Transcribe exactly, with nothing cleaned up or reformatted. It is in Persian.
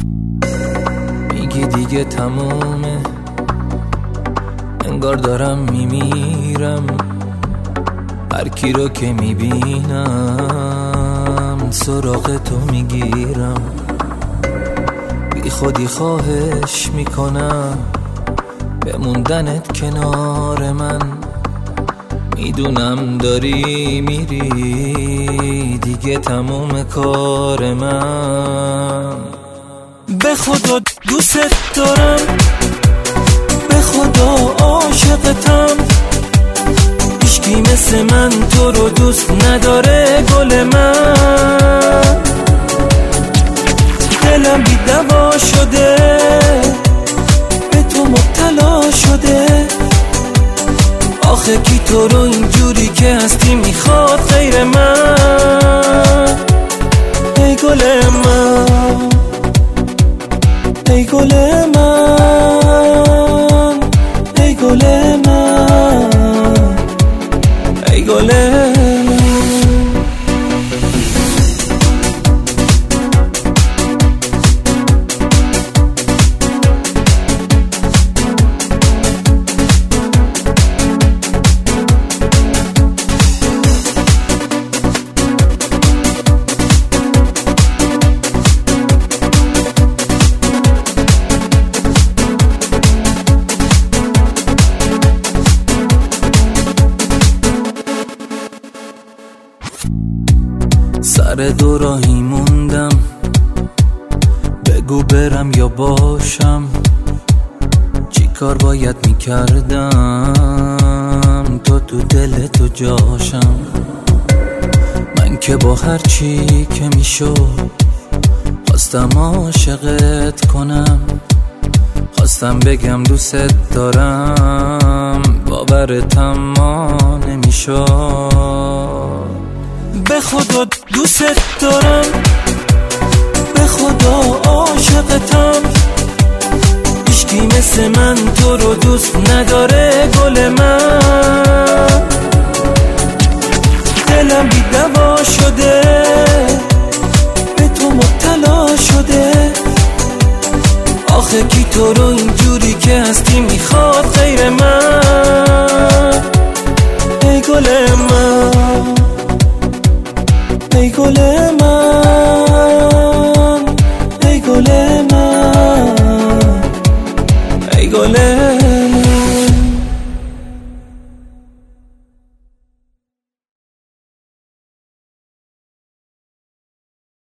میگی دیگه تمومه، انگار دارم میمیرم. هر کی رو که میبینم سراغ تو میگیرم. بی خودی خواهش میکنم بموندنت کنار من. میدونم داری میری دیگه تموم کار من. به خدا دوست دارم، به خدا عاشقتم. هیچکی مثل من تو رو دوست نداره گل من. دلم بی دوا شده، به تو مبتلا شده. آخه کی تو رو اینجوری که هستی میخواد غیر من؟ ای گل من، ای گل من، ای گل من، ای گل من. سر دو راهی موندم، بگو برم یا باشم. چی کار باید میکردم تو تو دل تو جاشم. من که با هر چی که میشد خواستم عاشقت کنم. خواستم بگم دوست دارم، باورتم ما نمیشد. به خدا دوست دارم، به خدا عاشقتم. هیچکی مثل من تو رو دوست نداره گل من. دلم بی دوا شده، به تو مبتلا شده. آخه کی تو رو اینجوری که هستی میخواد غیر من؟ ای گل من، ای گل من.